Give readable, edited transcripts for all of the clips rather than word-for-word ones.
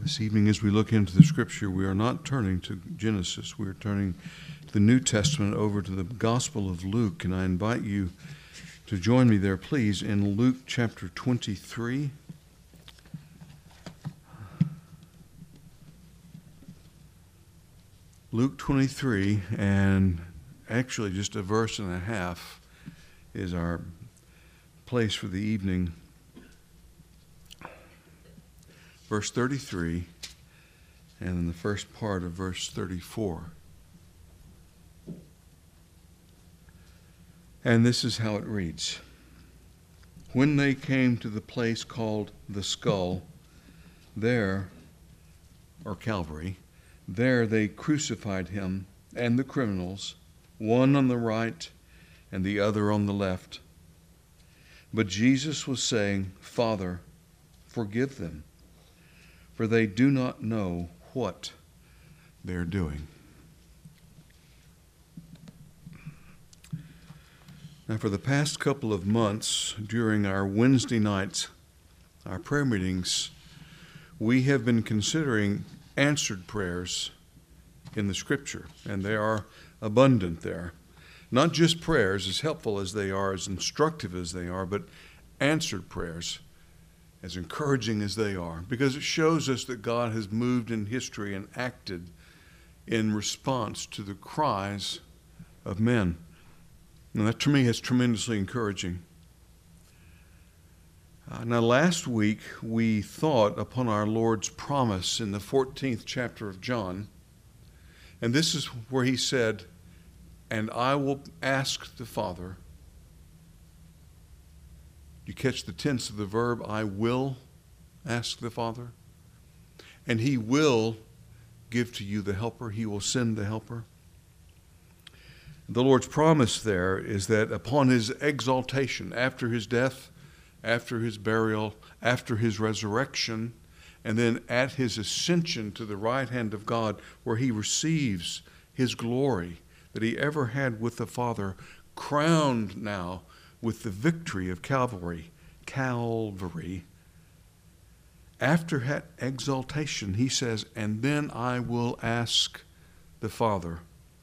This evening, as we look into the Scripture, we are not turning to Genesis. We are turning the New Testament over to the Gospel of Luke, and I invite you to join me there, please, in Luke chapter 23. Luke 23, and actually just a verse and a half is our place for the evening. Verse 33, and then the first part of verse 34. And this is how it reads. When they came to the place called the Skull, there, or Calvary, there they crucified him and the criminals, one on the right and the other on the left. But Jesus was saying, Father, forgive them, for they do not know what they're doing. Now, for the past couple of months, during our Wednesday nights, our prayer meetings, we have been considering answered prayers in the Scripture, and they are abundant there. Not just prayers, as helpful as they are, as instructive as they are, but answered prayers, as encouraging as they are, because it shows us that God has moved in history and acted in response to the cries of men. And that to me is tremendously encouraging. Now last week we thought upon our Lord's promise in the 14th chapter of John, and this is where he said, and I will ask the Father. You catch the tense of the verb, I will ask the Father. And he will give to you the helper. He will send the helper. The Lord's promise there is that upon his exaltation, after his death, after his burial, after his resurrection, and then at his ascension to the right hand of God, where he receives his glory that he ever had with the Father, crowned now with the victory of Calvary. After that exaltation, he says, and then I will ask the Father.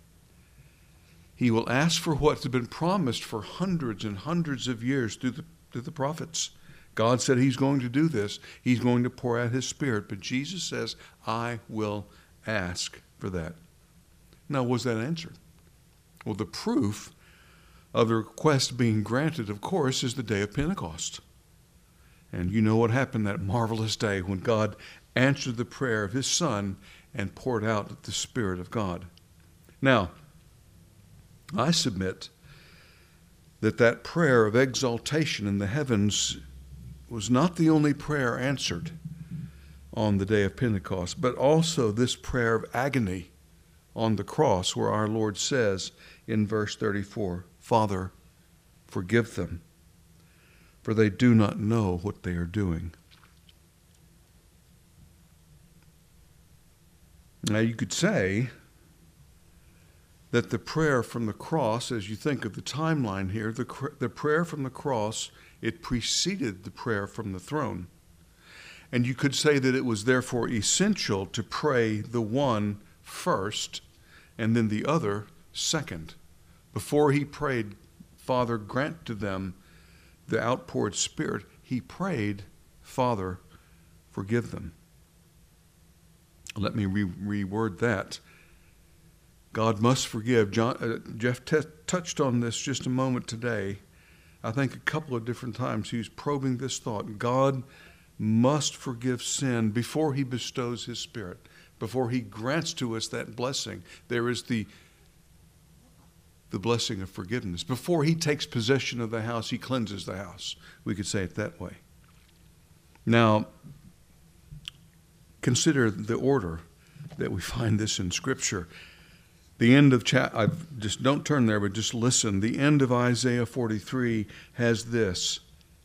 He will ask for what has been promised for hundreds and hundreds of years through the prophets. God said he's going to do this. He's going to pour out his Spirit. But Jesus says, I will ask for that. Now, was that answered? Well, the proof of the request being granted, of course, is the day of Pentecost. And you know what happened that marvelous day when God answered the prayer of his Son and poured out the Spirit of God. Now, I submit that prayer of exaltation in the heavens was not the only prayer answered on the day of Pentecost, but also this prayer of agony on the cross, where our Lord says in verse 34, Father, forgive them, for they do not know what they are doing. Now you could say that the prayer from the cross, as you think of the timeline here, the prayer from the cross, it preceded the prayer from the throne. And you could say that it was therefore essential to pray the one first and then the other second. Before he prayed, Father, grant to them the outpoured Spirit, he prayed, Father, forgive them. Let me reword that. God must forgive. Jeff touched on this just a moment today. I think a couple of different times he was probing this thought. God must forgive sin before he bestows his Spirit, before he grants to us that blessing. There is the blessing of forgiveness. Before he takes possession of the house, he cleanses the house. We could say it that way. Now, consider the order that we find this in Scripture. The end of just don't turn there, but just listen. The end of Isaiah 43 has this.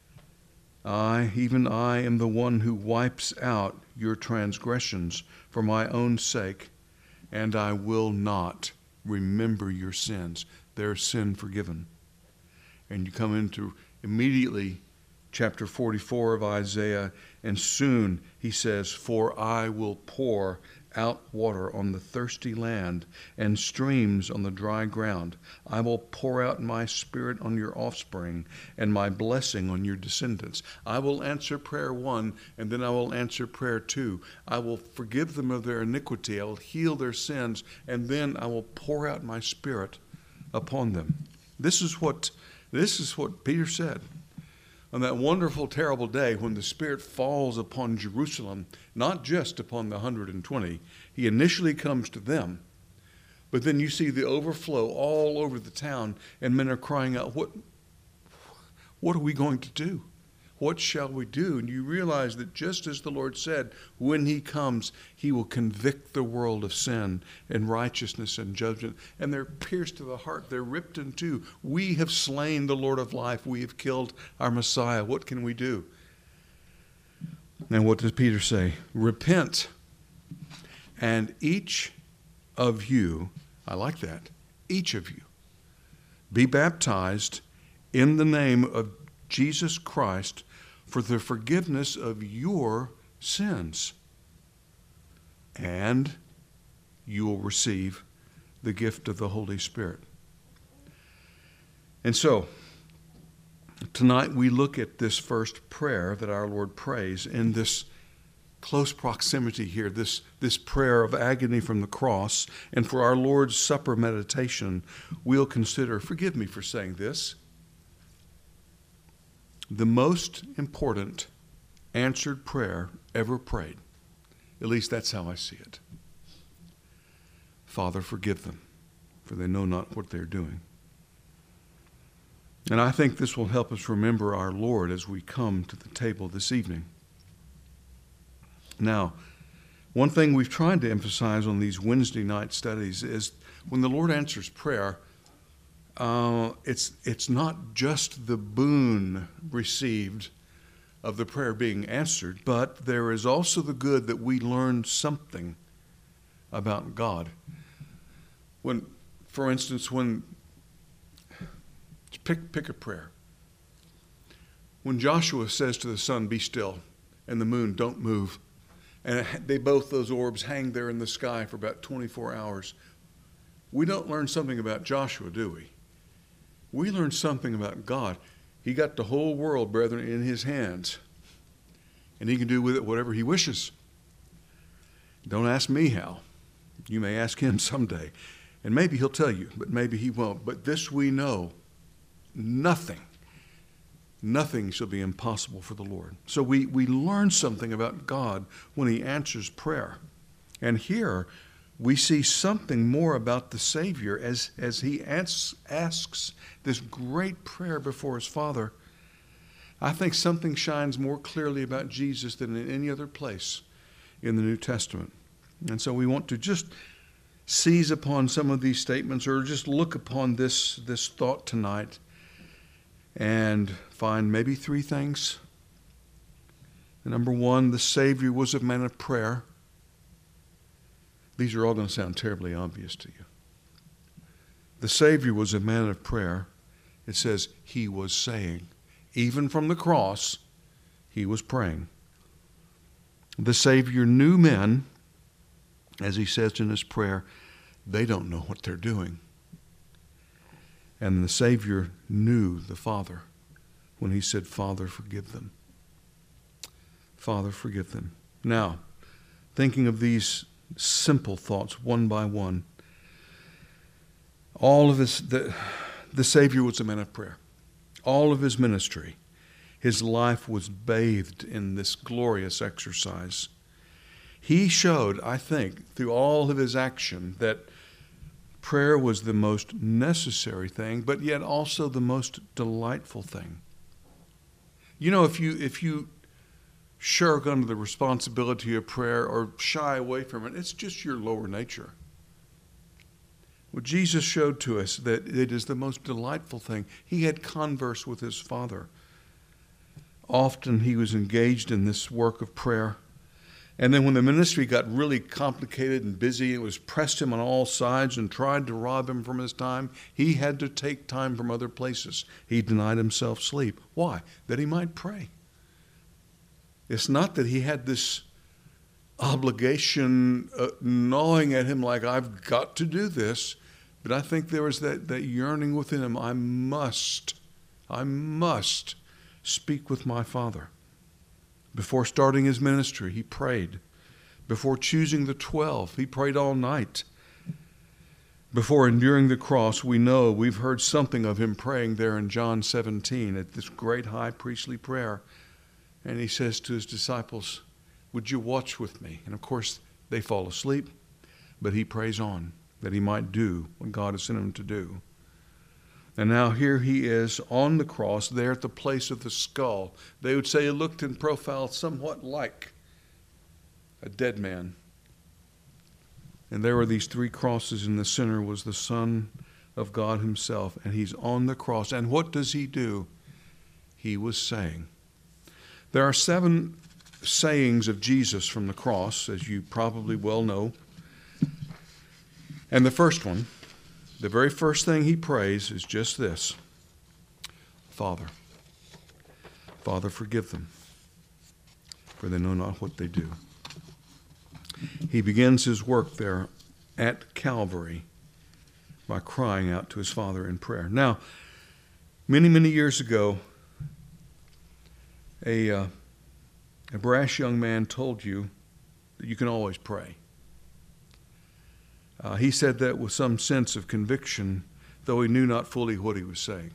Even I am the one who wipes out your transgressions for my own sake, and I will not remember your sins. Their sin forgiven. And you come into immediately chapter 44 of Isaiah, And soon, he says, for I will pour out water on the thirsty land and streams on the dry ground. I will pour out my Spirit on your offspring and my blessing on your descendants. I will answer prayer 1, and then I will answer prayer 2. I will forgive them of their iniquity. I will heal their sins, and then I will pour out my Spirit upon them. This is what Peter said. On that wonderful, terrible day when the Spirit falls upon Jerusalem, not just upon the 120, he initially comes to them, but then you see the overflow all over the town, and men are crying out, what are we going to do? What shall we do? And you realize that just as the Lord said, when he comes, he will convict the world of sin and righteousness and judgment. And they're pierced to the heart. They're ripped in two. We have slain the Lord of life. We have killed our Messiah. What can we do? And what does Peter say? Repent, and each of you, I like that, each of you, be baptized in the name of Jesus Christ for the forgiveness of your sins, and you will receive the gift of the Holy Spirit. And so, tonight we look at this first prayer that our Lord prays in this close proximity here, this prayer of agony from the cross. And for our Lord's Supper meditation, we'll consider, forgive me for saying this, the most important answered prayer ever prayed. At least that's how I see it. Father, forgive them, for they know not what they're doing. And I think this will help us remember our Lord as we come to the table this evening. Now, one thing we've tried to emphasize on these Wednesday night studies is when the Lord answers prayer, it's not just the boon received of the prayer being answered, but there is also the good that we learn something about God. When, for instance, pick a prayer. When Joshua says to the sun, be still, and the moon, don't move, and those orbs hang there in the sky for about 24 hours, we don't learn something about Joshua, do we? We learn something about God. He got the whole world, brethren, in his hands, and he can do with it whatever he wishes. Don't ask me how. You may ask him someday, and maybe he'll tell you, but maybe he won't. But this we know, nothing shall be impossible for the Lord. So we learn something about God when he answers prayer. And here we see something more about the Savior as he asks this great prayer before his Father. I think something shines more clearly about Jesus than in any other place in the New Testament. And so we want to just seize upon some of these statements, or just look upon this thought tonight and find maybe three things. Number one, the Savior was a man of prayer. These are all going to sound terribly obvious to you. The Savior was a man of prayer. It says he was saying. Even from the cross, he was praying. The Savior knew men, as he says in his prayer, they don't know what they're doing. And the Savior knew the Father when he said, Father, forgive them. Father, forgive them. Now, thinking of these simple thoughts one by one, all of the Savior was a man of prayer. All of his ministry, his life was bathed in this glorious exercise. He showed, I think, through all of his action that prayer was the most necessary thing, but yet also the most delightful thing. You know, if you shirk under the responsibility of prayer or shy away from it, it's just your lower nature. Well, Jesus showed to us that it is the most delightful thing. He had converse with his Father. Often he was engaged in this work of prayer. And then when the ministry got really complicated and busy, it was pressed him on all sides and tried to rob him from his time. He had to take time from other places. He denied himself sleep. Why? That he might pray. It's not that he had this obligation gnawing at him like, I've got to do this. But I think there was that yearning within him. I must speak with my Father. Before starting his ministry, he prayed. Before choosing the 12, he prayed all night. Before enduring the cross, we've heard something of him praying there in John 17 at this great high priestly prayer. And he says to his disciples, would you watch with me? And of course, they fall asleep, but he prays on that he might do what God has sent him to do. And now here he is on the cross, there at the place of the skull. They would say it looked in profile somewhat like a dead man. And there were these 3 crosses. In the center was the Son of God himself. And he's on the cross. And what does he do? He was saying. There are 7 sayings of Jesus from the cross, as you probably well know. And the first one, the very first thing he prays is just this. Father, Father, forgive them, for they know not what they do. He begins his work there at Calvary by crying out to his Father in prayer. Now, many, many years ago, a brash young man told you that you can always pray. He said that with some sense of conviction, though he knew not fully what he was saying.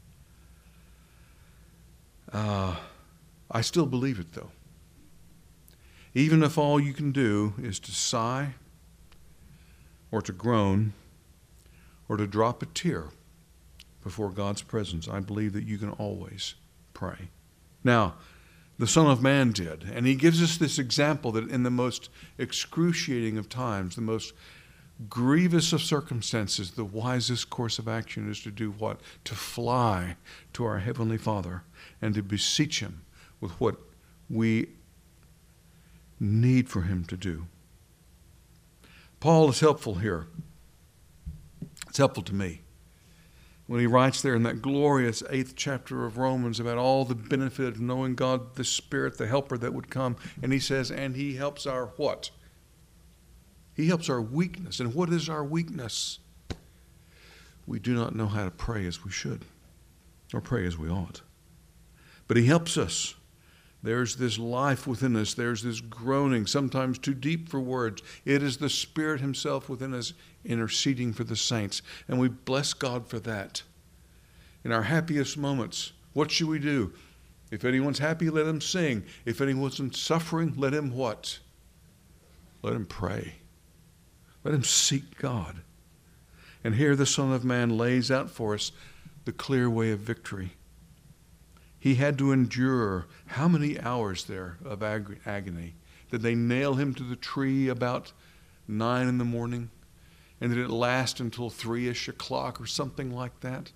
I still believe it, though. Even if all you can do is to sigh or to groan or to drop a tear before God's presence, I believe that you can always pray. Now, the Son of Man did, and he gives us this example that in the most excruciating of times, the most grievous of circumstances, the wisest course of action is to do what? To fly to our Heavenly Father and to beseech him with what we need for him to do. Paul is helpful here. It's helpful to me when he writes there in that glorious 8th chapter of Romans about all the benefit of knowing God, the Spirit, the helper that would come. And he says, and he helps our what? He helps our weakness. And what is our weakness? We do not know how to pray as we should, or pray as we ought. But he helps us. There's this life within us. There's this groaning, sometimes too deep for words. It is the Spirit himself within us interceding for the saints. And we bless God for that. In our happiest moments, what should we do? If anyone's happy, let him sing. If anyone's suffering, let him what? Let him pray. Let him seek God. And here the Son of Man lays out for us the clear way of victory. He had to endure how many hours there of agony? Did they nail him to the tree about 9 in the morning? And did it last until 3-ish o'clock or something like that?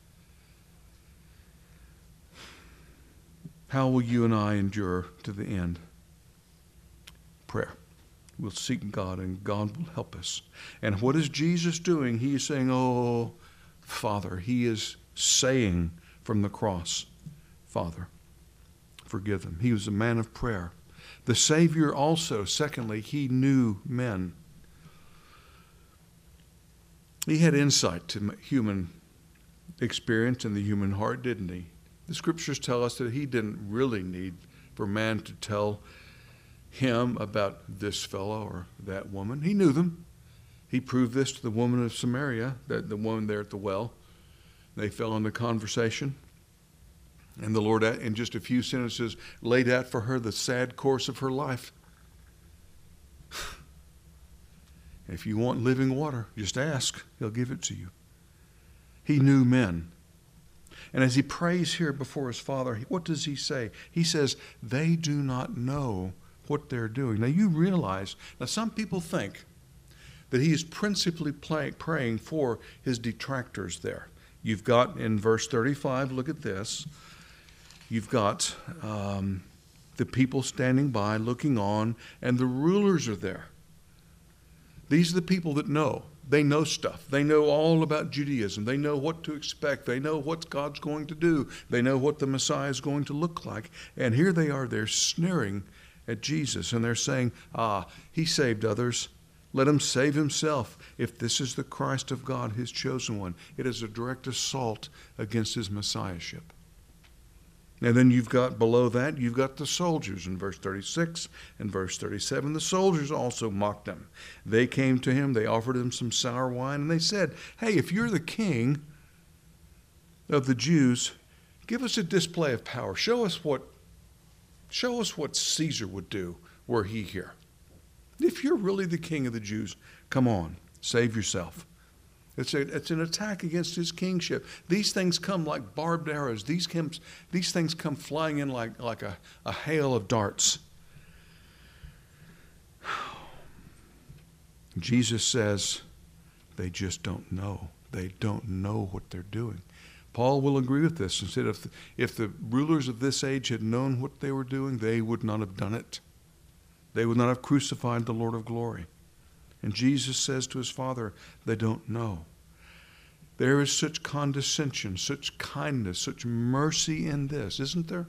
How will you and I endure to the end? Prayer. We'll seek God and God will help us. And what is Jesus doing? He is saying, oh, Father. He is saying from the cross, Father, forgive them. He was a man of prayer. The Savior also, secondly, he knew men. He had insight to human experience and the human heart, didn't he? The Scriptures tell us that he didn't really need for man to tell him about this fellow or that woman. He knew them. He proved this to the woman of Samaria, the woman there at the well. They fell into conversation. And the Lord, in just a few sentences, laid out for her the sad course of her life. If you want living water, just ask. He'll give it to you. He knew men. And as he prays here before his Father, what does he say? He says, they do not know what they're doing. Now you realize, some people think that he is principally praying for his detractors there. You've got in verse 35, look at this. You've got the people standing by, looking on, and the rulers are there. These are the people that know. They know stuff. They know all about Judaism. They know what to expect. They know what God's going to do. They know what the Messiah is going to look like. And here they are, they're sneering at Jesus, and they're saying, he saved others. Let him save himself. If this is the Christ of God, his chosen one, it is a direct assault against his messiahship. And then you've got below that, you've got the soldiers in verse 36 and verse 37. The soldiers also mocked him. They came to him, they offered him some sour wine, and they said, hey, if you're the king of the Jews, give us a display of power. Show us what Caesar would do were he here. If you're really the king of the Jews, come on, save yourself. It's an attack against his kingship. These things come like barbed arrows. These things come flying in like a hail of darts. Jesus says they just don't know. They don't know what they're doing. Paul will agree with this and said if the rulers of this age had known what they were doing, they would not have done it. They would not have crucified the Lord of glory. And Jesus says to his Father, they don't know. There is such condescension, such kindness, such mercy in this, isn't there?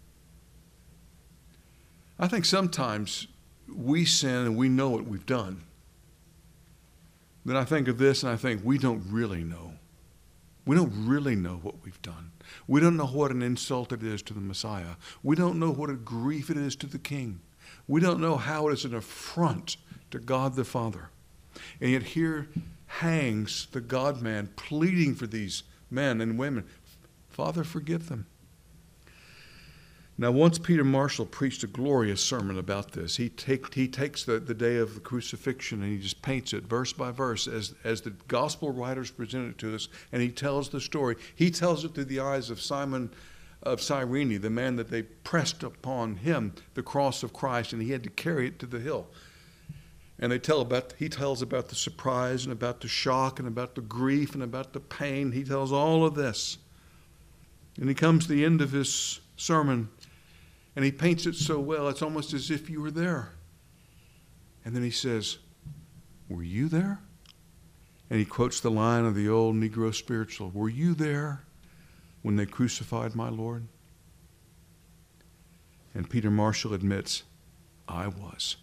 I think sometimes we sin and we know what we've done. Then I think of this and I think we don't really know. We don't really know what we've done. We don't know what an insult it is to the Messiah. We don't know what a grief it is to the King. We don't know how it is an affront to God the Father. And yet here hangs the God-man pleading for these men and women. Father, forgive them. Now, once Peter Marshall preached a glorious sermon about this. He takes the day of the crucifixion and he just paints it verse by verse as the gospel writers present it to us, and he tells the story. He tells it through the eyes of Simon of Cyrene, the man that they pressed upon him the cross of Christ, and he had to carry it to the hill. And he tells about the surprise and about the shock and about the grief and about the pain. He tells all of this. And he comes to the end of his sermon and he paints it so well, it's almost as if you were there. And then he says, were you there? And he quotes the line of the old Negro spiritual, were you there when they crucified my Lord? And Peter Marshall admits, I was.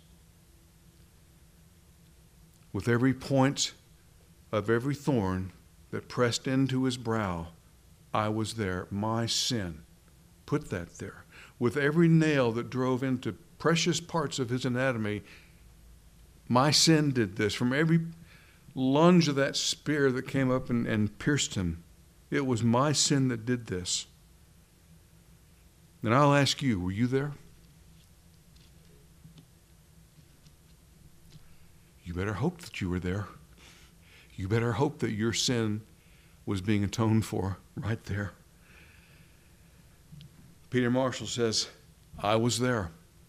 With every point of every thorn that pressed into his brow, I was there. My sin put that there. With every nail that drove into precious parts of his anatomy, my sin did this. From every lunge of that spear that came up and pierced him, it was my sin that did this. And I'll ask you, were you there? You better hope that you were there. You better hope that your sin was being atoned for right there. Peter Marshall says, I was there.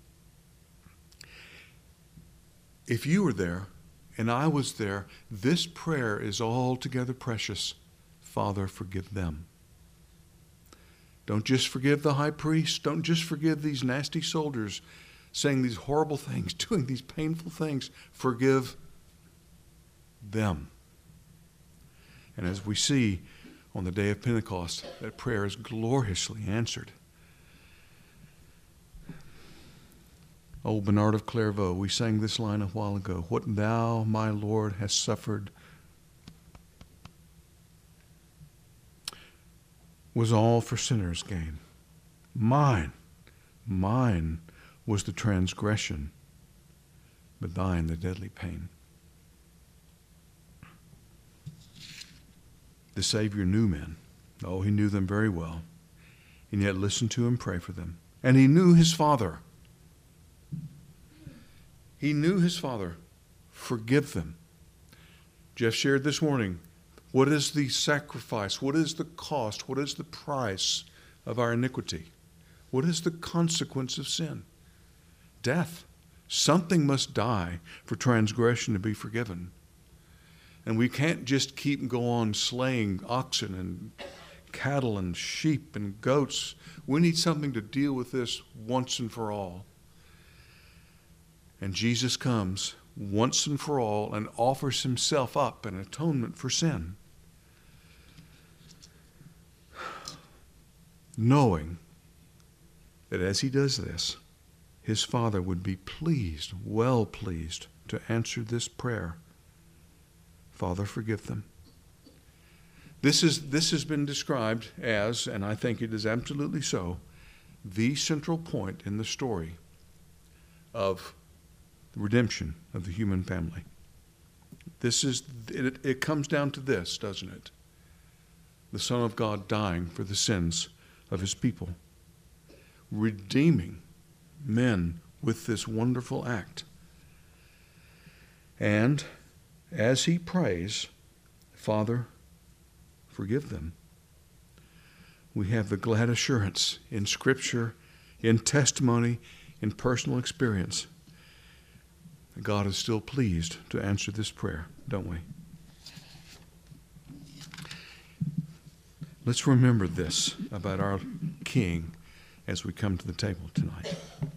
If you were there and I was there, this prayer is altogether precious. Father, forgive them. Don't just forgive the high priest. Don't just forgive these nasty soldiers saying these horrible things, doing these painful things. Forgive them. And as we see on the day of Pentecost, that prayer is gloriously answered. Old Bernard of Clairvaux, we sang this line a while ago. What thou, my Lord, hast suffered was all for sinners' gain. Mine was the transgression, but thine the deadly pain. The Savior knew men. Oh, he knew them very well. And yet listened to him pray for them. And he knew his Father. He knew his Father. Forgive them. Jeff shared this morning, what is the sacrifice? What is the cost? What is the price of our iniquity? What is the consequence of sin? Death. Something must die for transgression to be forgiven. And we can't just keep go on slaying oxen and cattle and sheep and goats. We need something to deal with this once and for all. And Jesus comes once and for all and offers himself up in atonement for sin, knowing that as he does this, his Father would be pleased, well pleased, to answer this prayer. Father, forgive them. This has been described as, and I think it is absolutely so, the central point in the story of the redemption of the human family. It comes down to this, doesn't it? The Son of God dying for the sins of his people, redeeming men with this wonderful act. And as he prays, Father, forgive them, we have the glad assurance in Scripture, in testimony, in personal experience, that God is still pleased to answer this prayer, don't we? Let's remember this about our King as we come to the table tonight.